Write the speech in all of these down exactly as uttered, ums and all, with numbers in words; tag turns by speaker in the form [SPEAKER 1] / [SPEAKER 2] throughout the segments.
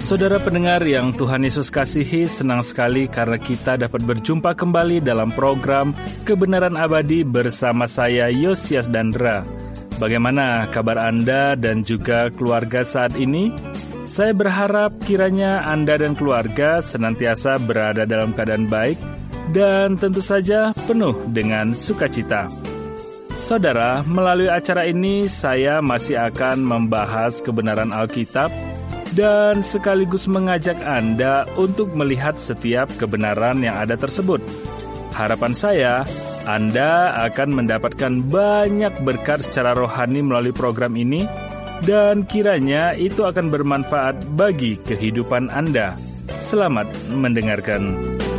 [SPEAKER 1] Saudara pendengar yang Tuhan Yesus kasihi, senang sekali karena kita dapat berjumpa kembali dalam program Kebenaran Abadi bersama saya, Yosias Dandra. Bagaimana kabar Anda dan juga keluarga saat ini? Saya berharap kiranya Anda dan keluarga senantiasa berada dalam keadaan baik dan tentu saja penuh dengan sukacita. Saudara, melalui acara ini saya masih akan membahas kebenaran Alkitab dan sekaligus mengajak Anda untuk melihat setiap kebenaran yang ada tersebut. Harapan saya, Anda akan mendapatkan banyak berkat secara rohani melalui program ini, dan kiranya itu akan bermanfaat bagi kehidupan Anda. Selamat mendengarkan.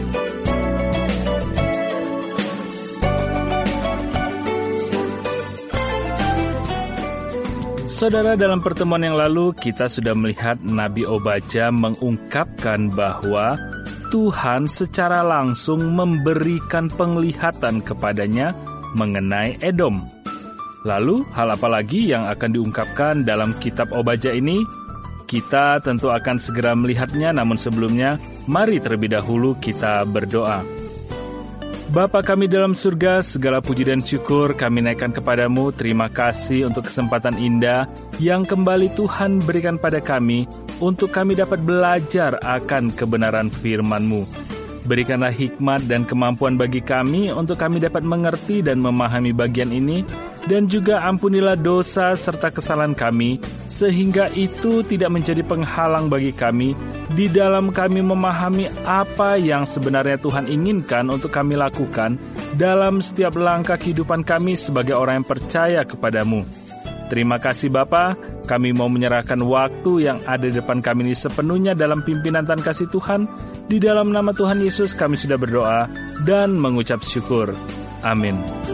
[SPEAKER 1] Saudara, dalam pertemuan yang lalu kita sudah melihat Nabi Obadya mengungkapkan bahwa Tuhan secara langsung memberikan penglihatan kepadanya mengenai Edom. Lalu, hal apa lagi yang akan diungkapkan dalam kitab Obadya ini? Kita tentu akan segera melihatnya, namun sebelumnya, mari terlebih dahulu kita berdoa. Bapa kami dalam surga, segala puji dan syukur kami naikkan kepadamu. Terima kasih untuk kesempatan indah yang kembali Tuhan berikan pada kami untuk kami dapat belajar akan kebenaran firman-Mu. Berikanlah hikmat dan kemampuan bagi kami untuk kami dapat mengerti dan memahami bagian ini, dan juga ampunilah dosa serta kesalahan kami, sehingga itu tidak menjadi penghalang bagi kami di dalam kami memahami apa yang sebenarnya Tuhan inginkan untuk kami lakukan dalam setiap langkah kehidupan kami sebagai orang yang percaya kepadamu. Terima kasih Bapa, kami mau menyerahkan waktu yang ada di depan kami ini sepenuhnya dalam pimpinan dan kasih Tuhan. Di dalam nama Tuhan Yesus kami sudah berdoa dan mengucap syukur. Amin.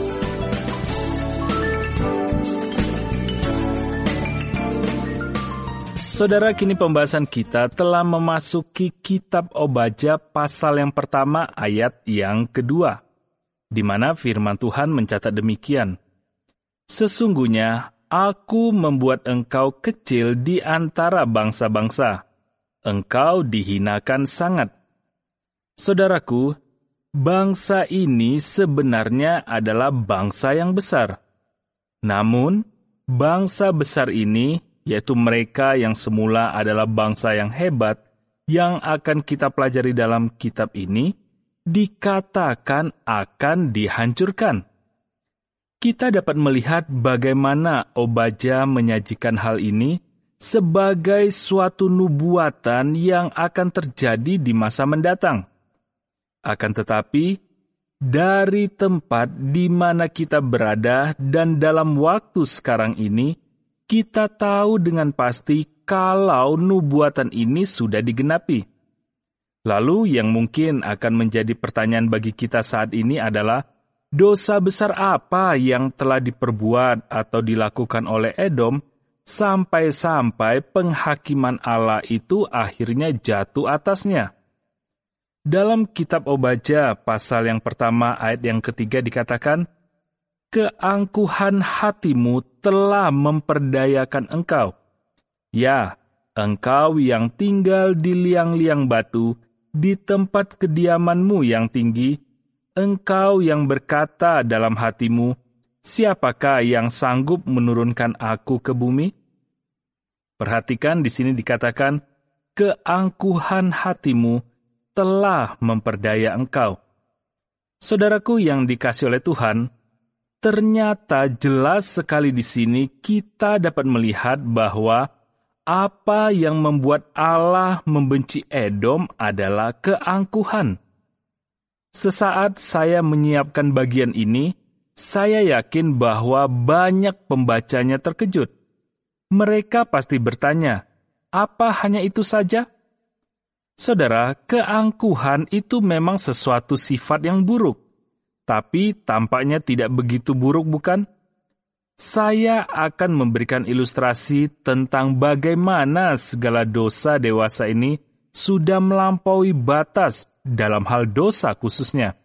[SPEAKER 1] Saudara, kini pembahasan kita telah memasuki kitab Obadya pasal yang pertama ayat yang kedua, di mana firman Tuhan mencatat demikian. Sesungguhnya aku membuat engkau kecil di antara bangsa-bangsa, engkau dihinakan sangat. Saudaraku, bangsa ini sebenarnya adalah bangsa yang besar. Namun, bangsa besar ini, yaitu mereka yang semula adalah bangsa yang hebat, yang akan kita pelajari dalam kitab ini, dikatakan akan dihancurkan. Kita dapat melihat bagaimana Obadya menyajikan hal ini sebagai suatu nubuatan yang akan terjadi di masa mendatang. Akan tetapi, dari tempat di mana kita berada dan dalam waktu sekarang ini, kita tahu dengan pasti kalau nubuatan ini sudah digenapi. Lalu yang mungkin akan menjadi pertanyaan bagi kita saat ini adalah, dosa besar apa yang telah diperbuat atau dilakukan oleh Edom sampai-sampai penghakiman Allah itu akhirnya jatuh atasnya? Dalam kitab Obadya pasal yang pertama ayat yang ketiga dikatakan, keangkuhan hatimu telah memperdayakan engkau. Ya, engkau yang tinggal di liang-liang batu, di tempat kediamanmu yang tinggi, engkau yang berkata dalam hatimu, siapakah yang sanggup menurunkan aku ke bumi? Perhatikan di sini dikatakan, keangkuhan hatimu telah memperdaya engkau. Saudaraku yang dikasihi oleh Tuhan, ternyata jelas sekali di sini kita dapat melihat bahwa apa yang membuat Allah membenci Edom adalah keangkuhan. Sesaat saya menyiapkan bagian ini, saya yakin bahwa banyak pembacanya terkejut. Mereka pasti bertanya, apa hanya itu saja? Saudara, keangkuhan itu memang sesuatu sifat yang buruk. Tapi tampaknya tidak begitu buruk, bukan? Saya akan memberikan ilustrasi tentang bagaimana segala dosa dewasa ini sudah melampaui batas dalam hal dosa khususnya.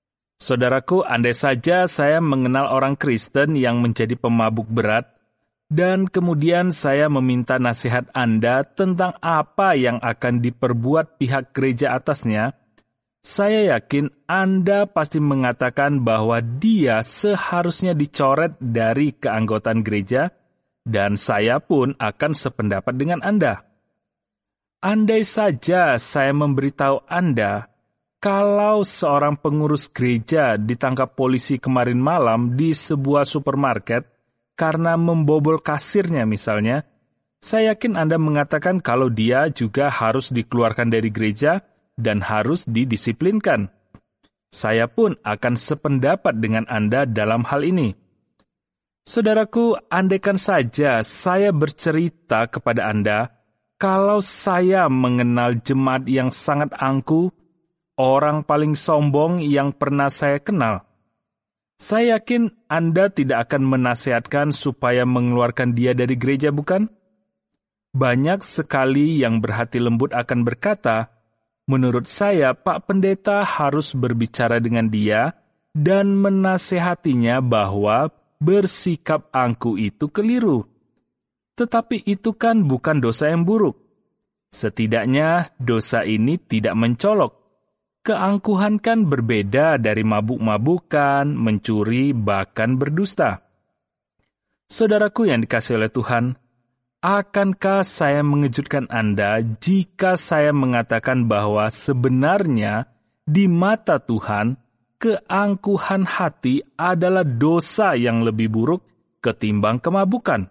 [SPEAKER 1] Saudaraku, andai saja saya mengenal orang Kristen yang menjadi pemabuk berat, Dan kemudian saya meminta nasihat Anda tentang apa yang akan diperbuat pihak gereja atasnya. Saya yakin Anda pasti mengatakan bahwa dia seharusnya dicoret dari keanggotaan gereja, dan saya pun akan sependapat dengan Anda. Andai saja saya memberitahu Anda, kalau seorang pengurus gereja ditangkap polisi kemarin malam di sebuah supermarket karena membobol kasirnya misalnya, saya yakin Anda mengatakan kalau dia juga harus dikeluarkan dari gereja dan harus didisiplinkan. Saya pun akan sependapat dengan Anda dalam hal ini. Saudaraku, andaikan saja saya bercerita kepada Anda, kalau saya mengenal jemaat yang sangat angkuh, orang paling sombong yang pernah saya kenal, saya yakin Anda tidak akan menasihatkan supaya mengeluarkan dia dari gereja, bukan? Banyak sekali yang berhati lembut akan berkata, menurut saya Pak Pendeta harus berbicara dengan dia dan menasehatinya bahwa bersikap angkuh itu keliru. Tetapi itu kan bukan dosa yang buruk. Setidaknya dosa ini tidak mencolok. Keangkuhan kan berbeda dari mabuk-mabukan, mencuri, bahkan berdusta. Saudaraku yang dikasihi oleh Tuhan, akankah saya mengejutkan Anda jika saya mengatakan bahwa sebenarnya di mata Tuhan, keangkuhan hati adalah dosa yang lebih buruk ketimbang kemabukan?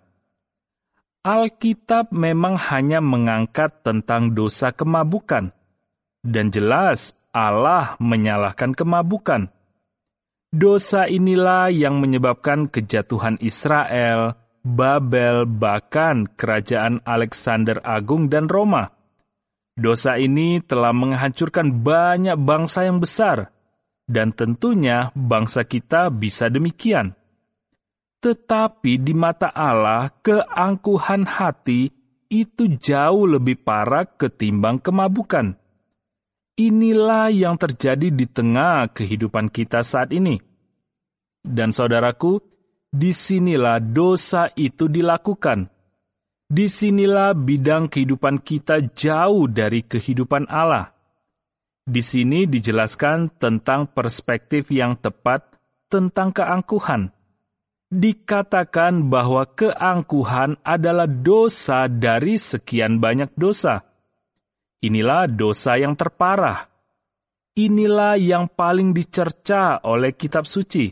[SPEAKER 1] Alkitab memang hanya mengangkat tentang dosa kemabukan, dan jelas Allah menyalahkan kemabukan. Dosa inilah yang menyebabkan kejatuhan Israel, Babel, bahkan kerajaan Alexander Agung dan Roma. Dosa ini telah menghancurkan banyak bangsa yang besar, dan tentunya bangsa kita bisa demikian. Tetapi di mata Allah, keangkuhan hati itu jauh lebih parah ketimbang kemabukan. Inilah yang terjadi di tengah kehidupan kita saat ini. Dan saudaraku, disinilah dosa itu dilakukan. Disinilah bidang kehidupan kita jauh dari kehidupan Allah. Di sini dijelaskan tentang perspektif yang tepat tentang keangkuhan. Dikatakan bahwa keangkuhan adalah dosa dari sekian banyak dosa. Inilah dosa yang terparah. Inilah yang paling dicerca oleh kitab suci.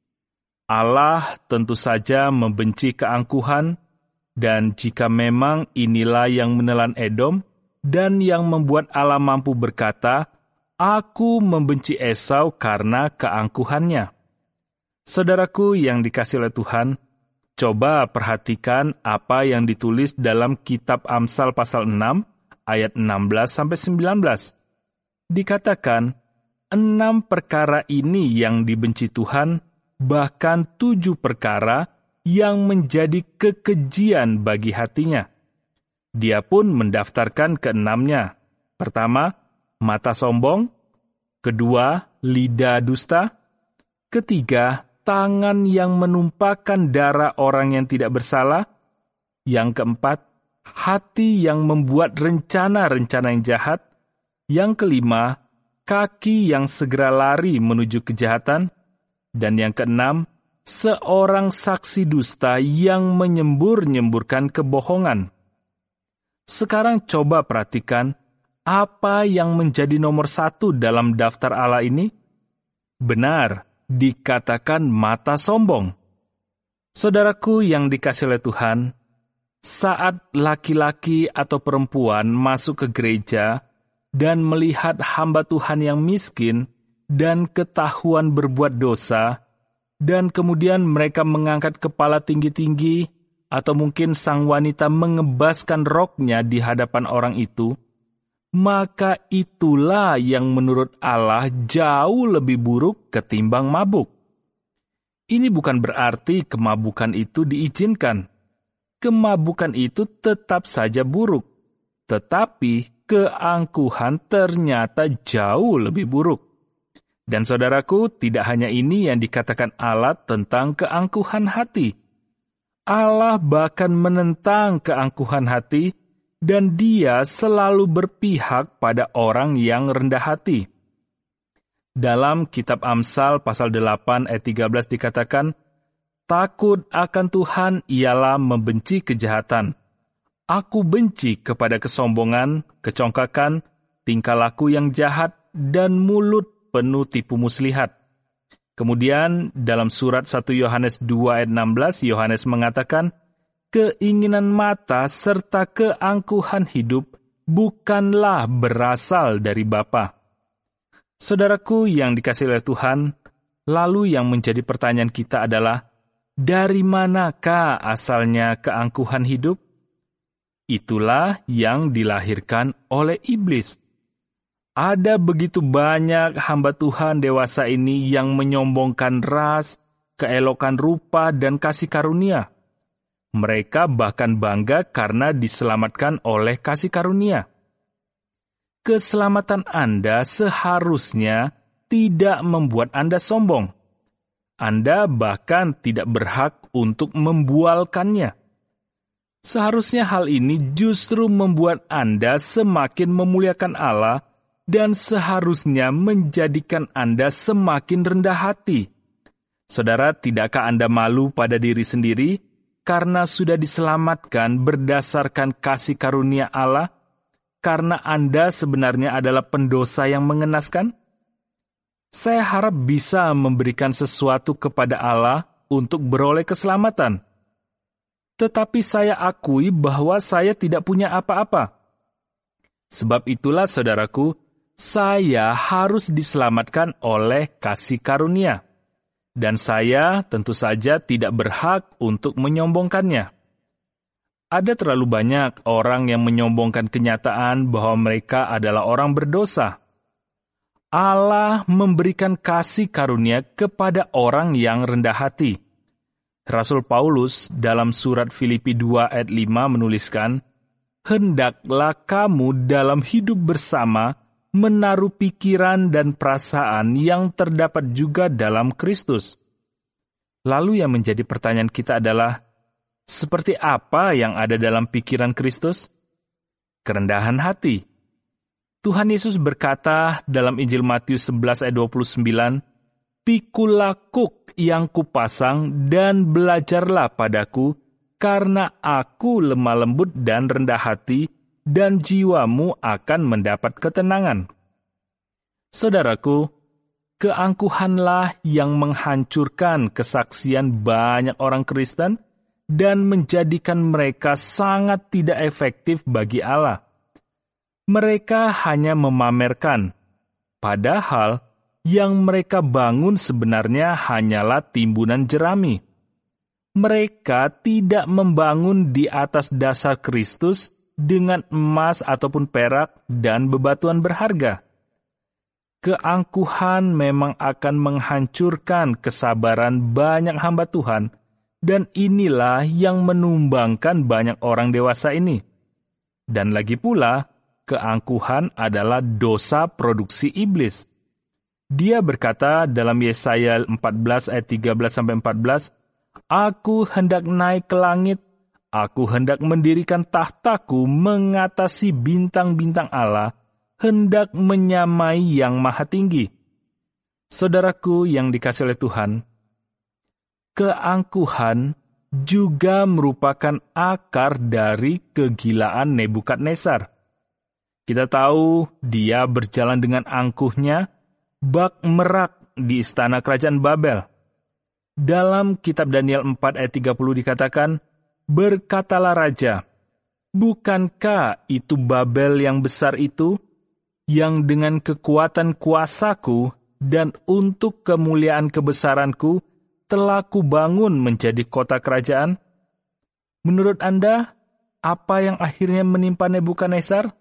[SPEAKER 1] Allah tentu saja membenci keangkuhan, dan jika memang inilah yang menelan Edom, dan yang membuat Allah mampu berkata, "Aku membenci Esau karena keangkuhannya." Saudaraku yang dikasihi oleh Tuhan, coba perhatikan apa yang ditulis dalam kitab Amsal pasal enam, ayat enam belas sampai sembilan belas. Dikatakan, enam perkara ini yang dibenci Tuhan, bahkan tujuh perkara yang menjadi kekejian bagi hatinya. Dia pun mendaftarkan keenamnya. Pertama, mata sombong. Kedua, lidah dusta. Ketiga, tangan yang menumpahkan darah orang yang tidak bersalah. Yang keempat, hati yang membuat rencana-rencana yang jahat. Yang kelima, kaki yang segera lari menuju kejahatan. Dan yang keenam, seorang saksi dusta yang menyembur-nyemburkan kebohongan. Sekarang coba perhatikan, apa yang menjadi nomor satu dalam daftar Allah ini? Benar, dikatakan mata sombong. Saudaraku yang dikasihi oleh Tuhan, saat laki-laki atau perempuan masuk ke gereja dan melihat hamba Tuhan yang miskin dan ketahuan berbuat dosa, dan kemudian mereka mengangkat kepala tinggi-tinggi, atau mungkin sang wanita mengebaskan roknya di hadapan orang itu, maka itulah yang menurut Allah jauh lebih buruk ketimbang mabuk. Ini bukan berarti kemabukan itu diizinkan. Kemabukan itu tetap saja buruk, tetapi keangkuhan ternyata jauh lebih buruk. Dan saudaraku, tidak hanya ini yang dikatakan Allah tentang keangkuhan hati. Allah bahkan menentang keangkuhan hati, dan Dia selalu berpihak pada orang yang rendah hati. Dalam kitab Amsal pasal delapan ayat tiga belas dikatakan, "Takut akan Tuhan ialah membenci kejahatan. Aku benci kepada kesombongan, kecongkakan, tingkah laku yang jahat, dan mulut penuh tipu muslihat." Kemudian dalam surat satu Yohanes dua ayat enam belas, Yohanes mengatakan, "Keinginan mata serta keangkuhan hidup bukanlah berasal dari Bapa." Saudaraku yang dikasihi oleh Tuhan, lalu yang menjadi pertanyaan kita adalah, dari manakah asalnya keangkuhan hidup? Itulah yang dilahirkan oleh iblis. Ada begitu banyak hamba Tuhan dewasa ini yang menyombongkan ras, keelokan rupa, dan kasih karunia. Mereka bahkan bangga karena diselamatkan oleh kasih karunia. Keselamatan Anda seharusnya tidak membuat Anda sombong. Anda bahkan tidak berhak untuk membualkannya. Seharusnya hal ini justru membuat Anda semakin memuliakan Allah, dan seharusnya menjadikan Anda semakin rendah hati. Saudara, tidakkah Anda malu pada diri sendiri karena sudah diselamatkan berdasarkan kasih karunia Allah, karena Anda sebenarnya adalah pendosa yang mengenaskan? Saya harap bisa memberikan sesuatu kepada Allah untuk beroleh keselamatan. Tetapi saya akui bahwa saya tidak punya apa-apa. Sebab itulah, saudaraku, saya harus diselamatkan oleh kasih karunia. Dan saya tentu saja tidak berhak untuk menyombongkannya. Ada terlalu banyak orang yang menyombongkan kenyataan bahwa mereka adalah orang berdosa. Allah memberikan kasih karunia kepada orang yang rendah hati. Rasul Paulus dalam surat Filipi dua ayat lima menuliskan, "Hendaklah kamu dalam hidup bersama menaruh pikiran dan perasaan yang terdapat juga dalam Kristus." Lalu yang menjadi pertanyaan kita adalah, seperti apa yang ada dalam pikiran Kristus? Kerendahan hati. Tuhan Yesus berkata dalam Injil Matius sebelas ayat dua puluh sembilan, "Pikulah kuk yang kupasang dan belajarlah padaku, karena aku lemah lembut dan rendah hati, dan jiwamu akan mendapat ketenangan." Saudaraku, keangkuhanlah yang menghancurkan kesaksian banyak orang Kristen dan menjadikan mereka sangat tidak efektif bagi Allah. Mereka hanya memamerkan, padahal yang mereka bangun sebenarnya hanyalah timbunan jerami. Mereka tidak membangun di atas dasar Kristus dengan emas ataupun perak dan bebatuan berharga. Keangkuhan memang akan menghancurkan kesabaran banyak hamba Tuhan, dan inilah yang menumbangkan banyak orang dewasa ini. Dan lagi pula, keangkuhan adalah dosa produksi iblis. Dia berkata dalam Yesaya empat belas ayat tiga belas sampai empat belas, "Aku hendak naik ke langit, aku hendak mendirikan tahtaku mengatasi bintang-bintang Allah, hendak menyamai yang maha tinggi." Saudaraku yang dikasihi oleh Tuhan, keangkuhan juga merupakan akar dari kegilaan Nebukadnezar. Kita tahu dia berjalan dengan angkuhnya, bak merak di istana kerajaan Babel. Dalam kitab Daniel empat ayat tiga puluh dikatakan, "Berkatalah raja, bukankah itu Babel yang besar itu, yang dengan kekuatan kuasaku dan untuk kemuliaan kebesaranku telah kubangun menjadi kota kerajaan?" Menurut Anda, apa yang akhirnya menimpa Nebukadnezar?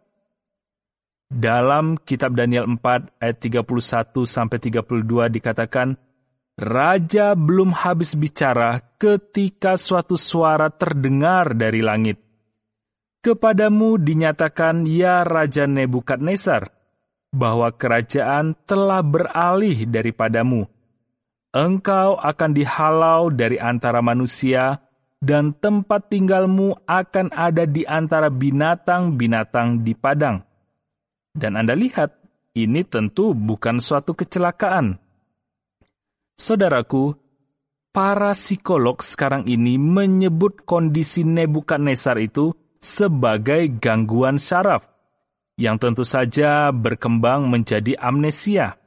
[SPEAKER 1] Dalam kitab Daniel empat ayat tiga puluh satu sampai tiga puluh dua dikatakan, "Raja belum habis bicara ketika suatu suara terdengar dari langit. Kepadamu dinyatakan, ya Raja Nebukadnezar, bahwa kerajaan telah beralih daripadamu. Engkau akan dihalau dari antara manusia, dan tempat tinggalmu akan ada di antara binatang-binatang di padang. Dan Anda lihat, ini tentu bukan suatu kecelakaan. Saudaraku, para psikolog sekarang ini menyebut kondisi Nebukadnezar itu sebagai gangguan syaraf, yang tentu saja berkembang menjadi amnesia.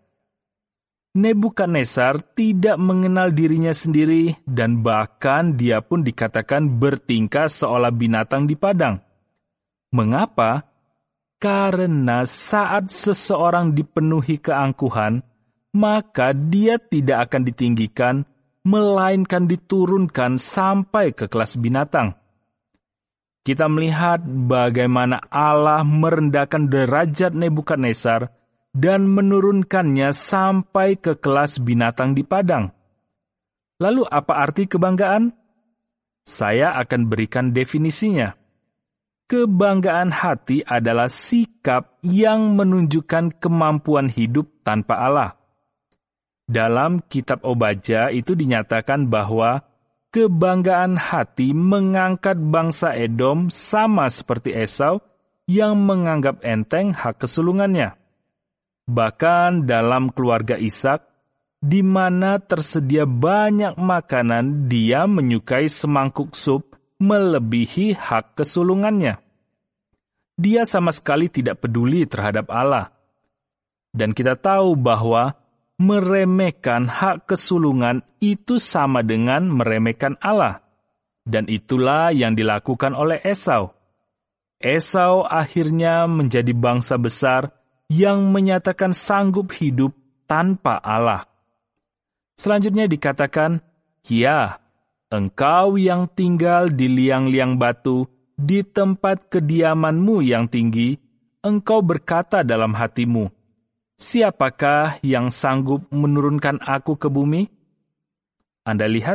[SPEAKER 1] Nebukadnezar tidak mengenal dirinya sendiri dan bahkan dia pun dikatakan bertingkah seolah binatang di padang. Mengapa? Karena saat seseorang dipenuhi keangkuhan, maka dia tidak akan ditinggikan, melainkan diturunkan sampai ke kelas binatang. Kita melihat bagaimana Allah merendahkan derajat Nebukadnezar dan menurunkannya sampai ke kelas binatang di padang. Lalu apa arti kebanggaan? Saya akan berikan definisinya. Kebanggaan hati adalah sikap yang menunjukkan kemampuan hidup tanpa Allah. Dalam kitab Obadja itu dinyatakan bahwa kebanggaan hati mengangkat bangsa Edom sama seperti Esau yang menganggap enteng hak kesulungannya. Bahkan dalam keluarga Ishak, di mana tersedia banyak makanan, dia menyukai semangkuk sup melebihi hak kesulungannya. Dia sama sekali tidak peduli terhadap Allah. Dan kita tahu bahwa meremehkan hak kesulungan itu sama dengan meremehkan Allah. Dan itulah yang dilakukan oleh Esau. Esau akhirnya menjadi bangsa besar yang menyatakan sanggup hidup tanpa Allah. Selanjutnya dikatakan, ya, engkau yang tinggal di liang-liang batu, di tempat kediamanmu yang tinggi, engkau berkata dalam hatimu, siapakah yang sanggup menurunkan aku ke bumi? Anda lihat,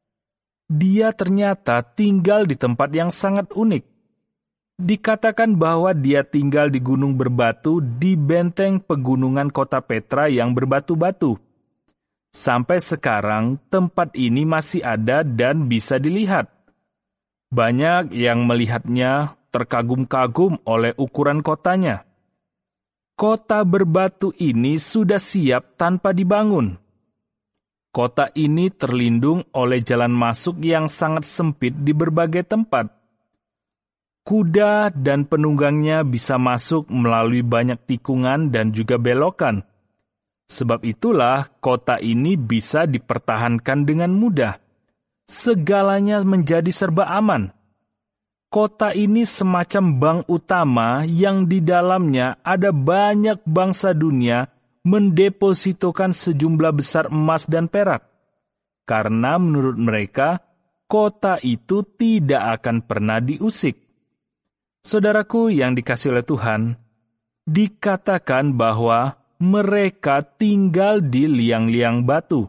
[SPEAKER 1] dia ternyata tinggal di tempat yang sangat unik. Dikatakan bahwa dia tinggal di gunung berbatu di benteng pegunungan kota Petra yang berbatu-batu. Sampai sekarang, tempat ini masih ada dan bisa dilihat. Banyak yang melihatnya terkagum-kagum oleh ukuran kotanya. Kota berbatu ini sudah siap tanpa dibangun. Kota ini terlindung oleh jalan masuk yang sangat sempit di berbagai tempat. Kuda dan penunggangnya bisa masuk melalui banyak tikungan dan juga belokan. Sebab itulah kota ini bisa dipertahankan dengan mudah. Segalanya menjadi serba aman. Kota ini semacam bank utama yang di dalamnya ada banyak bangsa dunia mendepositokan sejumlah besar emas dan perak. Karena menurut mereka, kota itu tidak akan pernah diusik. Saudaraku yang dikasihi oleh Tuhan, dikatakan bahwa mereka tinggal di liang-liang batu.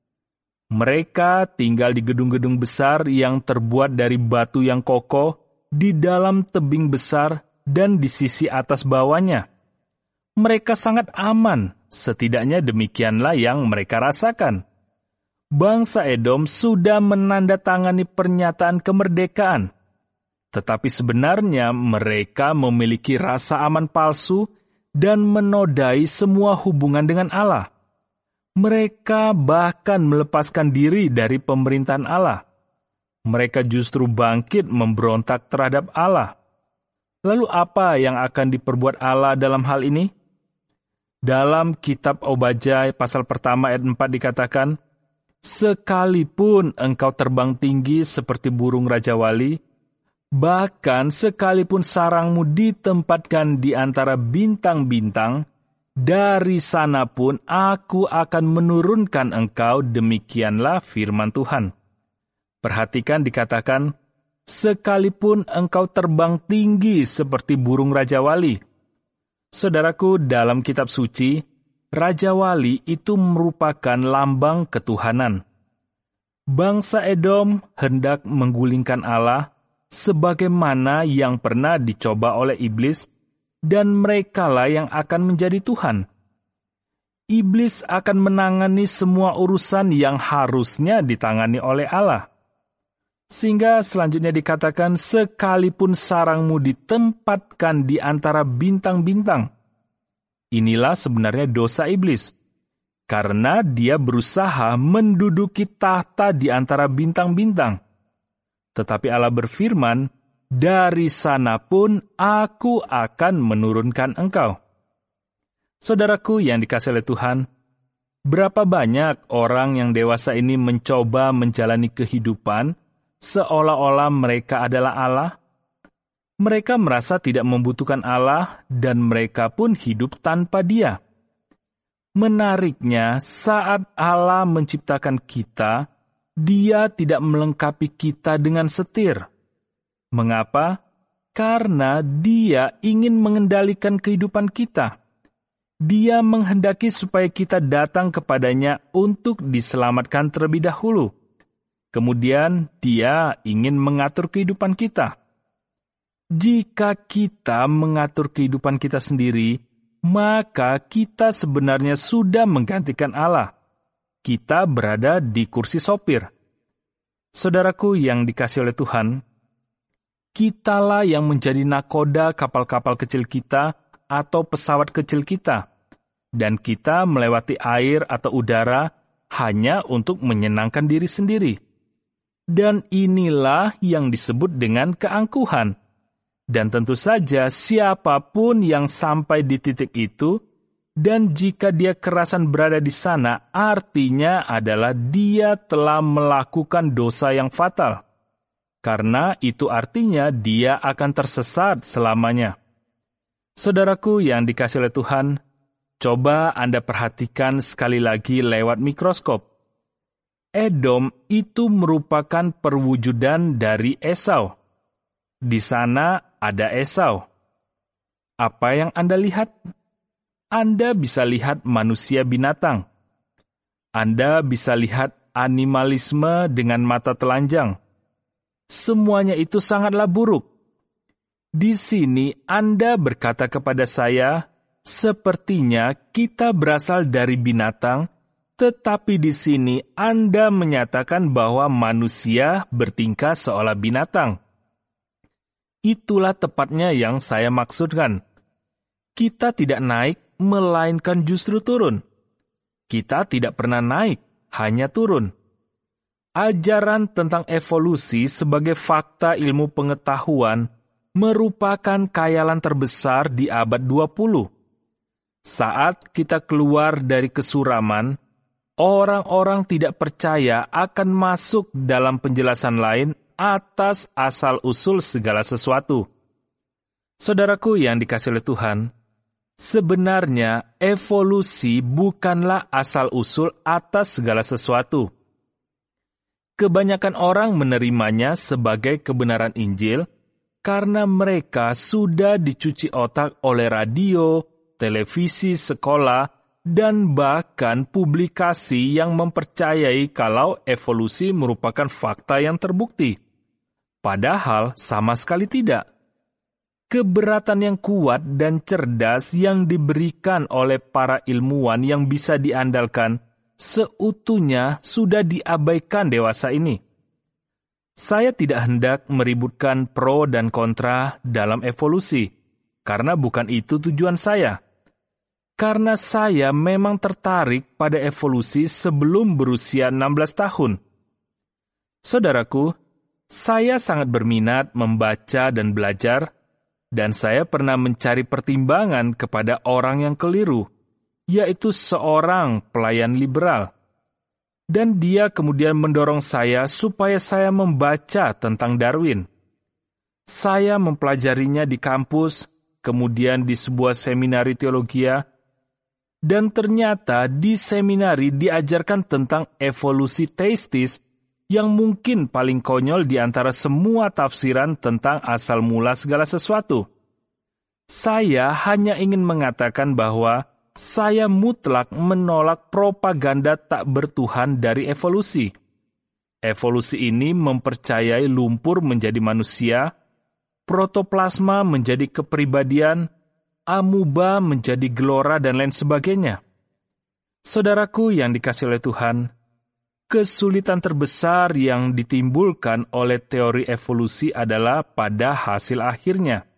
[SPEAKER 1] Mereka tinggal di gedung-gedung besar yang terbuat dari batu yang kokoh, di dalam tebing besar dan di sisi atas bawahnya. Mereka sangat aman, setidaknya demikianlah yang mereka rasakan. Bangsa Edom sudah menandatangani pernyataan kemerdekaan. Tetapi sebenarnya mereka memiliki rasa aman palsu dan menodai semua hubungan dengan Allah. Mereka bahkan melepaskan diri dari pemerintahan Allah. Mereka justru bangkit memberontak terhadap Allah. Lalu apa yang akan diperbuat Allah dalam hal ini? Dalam kitab Obadja pasal pertama ayat empat dikatakan, sekalipun engkau terbang tinggi seperti burung Raja Wali, bahkan sekalipun sarangmu ditempatkan di antara bintang-bintang, dari sana pun aku akan menurunkan engkau, demikianlah firman Tuhan. Perhatikan dikatakan, sekalipun engkau terbang tinggi seperti burung Raja Wali. Saudaraku, dalam kitab suci, Raja Wali itu merupakan lambang ketuhanan. Bangsa Edom hendak menggulingkan Allah, sebagaimana yang pernah dicoba oleh iblis, dan merekalah yang akan menjadi Tuhan. Iblis akan menangani semua urusan yang harusnya ditangani oleh Allah. Sehingga selanjutnya dikatakan, sekalipun sarangmu ditempatkan di antara bintang-bintang. Inilah sebenarnya dosa iblis, karena dia berusaha menduduki tahta di antara bintang-bintang. Tetapi Allah berfirman, dari sana pun aku akan menurunkan engkau. Saudaraku yang dikasihi oleh Tuhan, berapa banyak orang yang dewasa ini mencoba menjalani kehidupan seolah-olah mereka adalah Allah? Mereka merasa tidak membutuhkan Allah dan mereka pun hidup tanpa Dia. Menariknya, saat Allah menciptakan kita, Dia tidak melengkapi kita dengan setir. Mengapa? Karena Dia ingin mengendalikan kehidupan kita. Dia menghendaki supaya kita datang kepadanya untuk diselamatkan terlebih dahulu. Kemudian Dia ingin mengatur kehidupan kita. Jika kita mengatur kehidupan kita sendiri, maka kita sebenarnya sudah menggantikan Allah. Kita berada di kursi sopir. Saudaraku yang dikasihi oleh Tuhan, kitalah yang menjadi nakoda kapal-kapal kecil kita atau pesawat kecil kita, dan kita melewati air atau udara hanya untuk menyenangkan diri sendiri. Dan inilah yang disebut dengan keangkuhan. Dan tentu saja siapapun yang sampai di titik itu, dan jika dia kerasan berada di sana, artinya adalah dia telah melakukan dosa yang fatal. Karena itu artinya dia akan tersesat selamanya. Saudaraku yang dikasihi oleh Tuhan, coba Anda perhatikan sekali lagi lewat mikroskop. Edom itu merupakan perwujudan dari Esau. Di sana ada Esau. Apa yang Anda lihat? Anda bisa lihat manusia binatang. Anda bisa lihat animalisme dengan mata telanjang. Semuanya itu sangatlah buruk. Di sini Anda berkata kepada saya, sepertinya kita berasal dari binatang, tetapi di sini Anda menyatakan bahwa manusia bertingkah seolah binatang. Itulah tepatnya yang saya maksudkan. Kita tidak naik, melainkan justru turun. Kita tidak pernah naik, hanya turun. Ajaran tentang evolusi sebagai fakta ilmu pengetahuan merupakan khayalan terbesar di abad dua puluh. Saat kita keluar dari kesuraman, orang-orang tidak percaya akan masuk dalam penjelasan lain atas asal-usul segala sesuatu. Saudaraku yang dikasihi oleh Tuhan, sebenarnya evolusi bukanlah asal-usul atas segala sesuatu. Kebanyakan orang menerimanya sebagai kebenaran Injil karena mereka sudah dicuci otak oleh radio, televisi, sekolah, dan bahkan publikasi yang mempercayai kalau evolusi merupakan fakta yang terbukti. Padahal sama sekali tidak. Keberatan yang kuat dan cerdas yang diberikan oleh para ilmuwan yang bisa diandalkan seutuhnya sudah diabaikan dewasa ini. Saya tidak hendak meributkan pro dan kontra dalam evolusi, karena bukan itu tujuan saya. Karena saya memang tertarik pada evolusi sebelum berusia enam belas tahun. Saudaraku, saya sangat berminat membaca dan belajar, dan saya pernah mencari pertimbangan kepada orang yang keliru, yaitu seorang pelayan liberal. Dan dia kemudian mendorong saya supaya saya membaca tentang Darwin. Saya mempelajarinya di kampus, kemudian di sebuah seminari teologia, dan ternyata di seminari diajarkan tentang evolusi teistis yang mungkin paling konyol di antara semua tafsiran tentang asal mula segala sesuatu. Saya hanya ingin mengatakan bahwa saya mutlak menolak propaganda tak bertuhan dari evolusi. Evolusi ini mempercayai lumpur menjadi manusia, protoplasma menjadi kepribadian, amuba menjadi gelora, dan lain sebagainya. Saudaraku yang dikasihi oleh Tuhan, kesulitan terbesar yang ditimbulkan oleh teori evolusi adalah pada hasil akhirnya.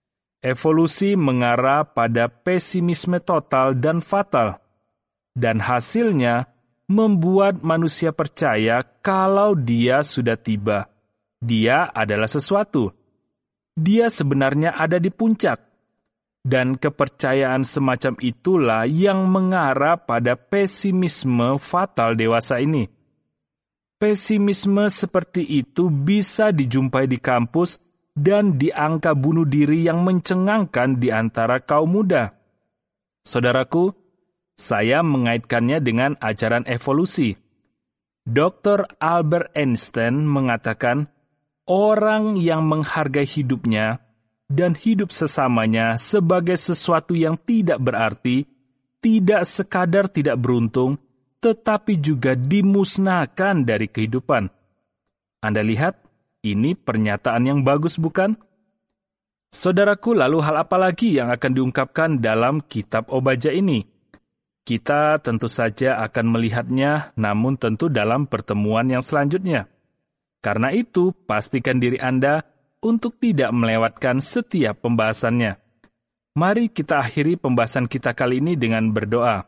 [SPEAKER 1] Evolusi mengarah pada pesimisme total dan fatal, dan hasilnya membuat manusia percaya kalau dia sudah tiba. Dia adalah sesuatu. Dia sebenarnya ada di puncak. Dan kepercayaan semacam itulah yang mengarah pada pesimisme fatal dewasa ini. Pesimisme seperti itu bisa dijumpai di kampus dan di angka bunuh diri yang mencengangkan di antara kaum muda. Saudaraku, saya mengaitkannya dengan ajaran evolusi. doktor Albert Einstein mengatakan, orang yang menghargai hidupnya dan hidup sesamanya sebagai sesuatu yang tidak berarti, tidak sekadar tidak beruntung, tetapi juga dimusnahkan dari kehidupan. Anda lihat, ini pernyataan yang bagus, bukan? Saudaraku, lalu hal apa lagi yang akan diungkapkan dalam kitab Obadja ini? Kita tentu saja akan melihatnya, namun tentu dalam pertemuan yang selanjutnya. Karena itu, pastikan diri Anda untuk tidak melewatkan setiap pembahasannya. Mari kita akhiri pembahasan kita kali ini dengan berdoa.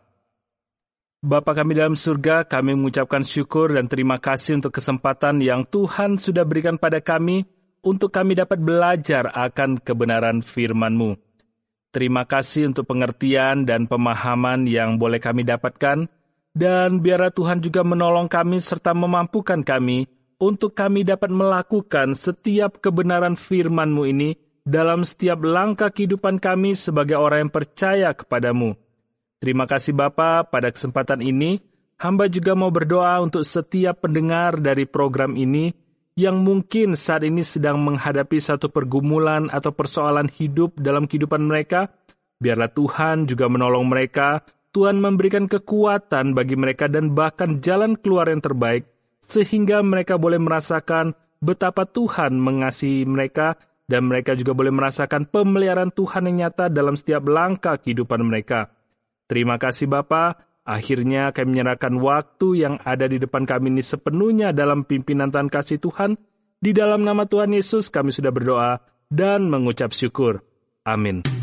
[SPEAKER 1] Bapa kami dalam surga, kami mengucapkan syukur dan terima kasih untuk kesempatan yang Tuhan sudah berikan pada kami untuk kami dapat belajar akan kebenaran firman-Mu. Terima kasih untuk pengertian dan pemahaman yang boleh kami dapatkan, dan biarlah Tuhan juga menolong kami serta memampukan kami untuk kami dapat melakukan setiap kebenaran firman-Mu ini dalam setiap langkah kehidupan kami sebagai orang yang percaya kepada-Mu. Terima kasih Bapa, pada kesempatan ini, hamba juga mau berdoa untuk setiap pendengar dari program ini yang mungkin saat ini sedang menghadapi satu pergumulan atau persoalan hidup dalam kehidupan mereka. Biarlah Tuhan juga menolong mereka, Tuhan memberikan kekuatan bagi mereka dan bahkan jalan keluar yang terbaik, sehingga mereka boleh merasakan betapa Tuhan mengasihi mereka, dan mereka juga boleh merasakan pemeliharaan Tuhan yang nyata dalam setiap langkah kehidupan mereka. Terima kasih Bapa. Akhirnya kami menyerahkan waktu yang ada di depan kami ini sepenuhnya dalam pimpinan Tuhan kasih Tuhan. Di dalam nama Tuhan Yesus kami sudah berdoa dan mengucap syukur. Amin.